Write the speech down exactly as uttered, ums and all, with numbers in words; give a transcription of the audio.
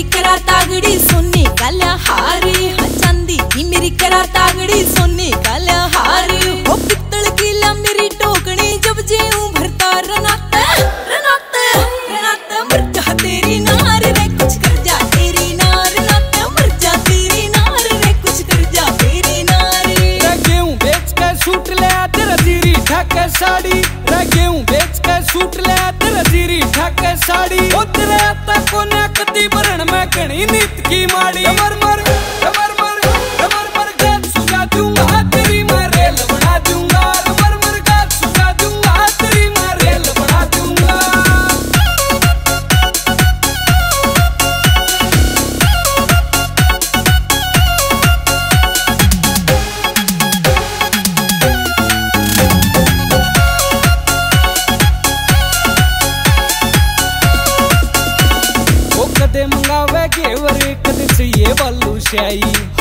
करा तागड़ी सोने काला हारी, हाँ चांदी की मेरी करा तागड़ी सोने काला हारी। ओ पित्तल की ला मेरी टोकनी जब जेऊं भरता रनात रनात रनात मर जा तेरी नार रे कुछ कर जा तेरी नार रनात मर जा तेरी नार रे कुछ कर जा तेरी नार। रे गेहूं बेच के सूट ले तेरा जीरी ठाके साड़ी, रे गेहूं बेच के सूट ले तेरा जीरी ठाके साड़ी। ओ तेरे तक को ने कती भरण में कणी नीत की माड़ी। मर मर मर मर मर मर गात सुझा दूंगा तेरी मैं रेल बना दूंगा, मर मर गात सुझा दूंगा तेरी मैं रेल बना दूंगा। कदे मंगावे घेवर कदे चाहिए बालू शाही,